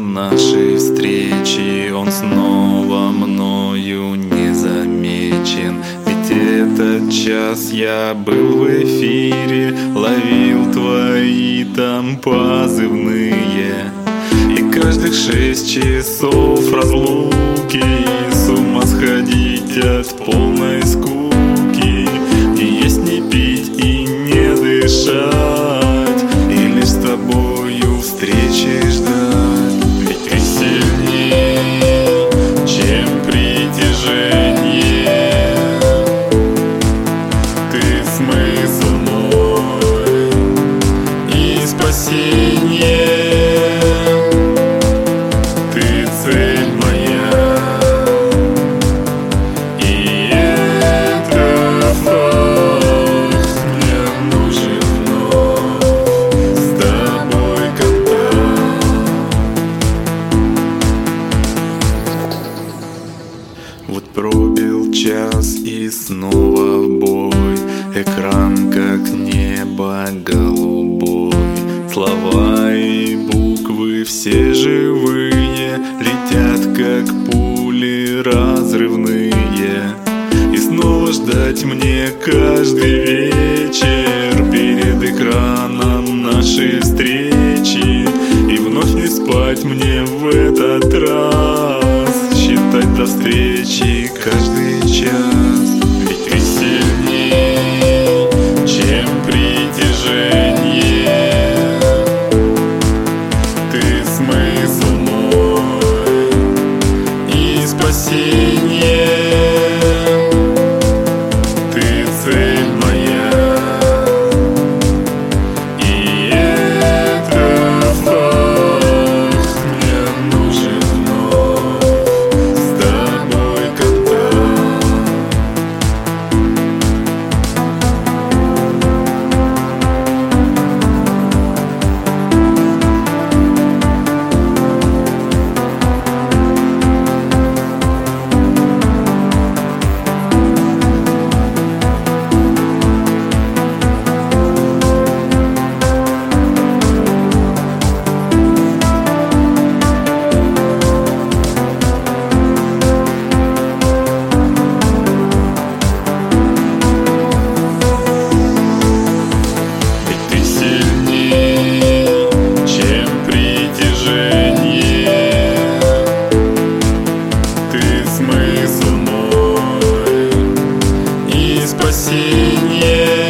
нашей встречи он снова мною не замечен. Ведь этот час я был в эфире, ловил твои там позывные. И каждых 6 часов разлуки и с ума сходить от полной скуки. Не есть, не пить и не дышать, и лишь с тобою встречи ждать. Ведь ты сильней, чем притяжение. Ты смысл мой и спасение. Вот пробил час и снова в бой. Экран как небо голубой. Слова и буквы все живые, летят как пули разрывные. И снова ждать мне каждый вечер перед экраном нашей встречи. И вновь не спать мне в этот раз, считать до встречи каждый час. Ведь ты сильней, чем притяжение. Ты смысл мой и спасение. Ты цель моя, и это факт. Мне нужен вновь с тобой контакт. Смысл мой и спасение.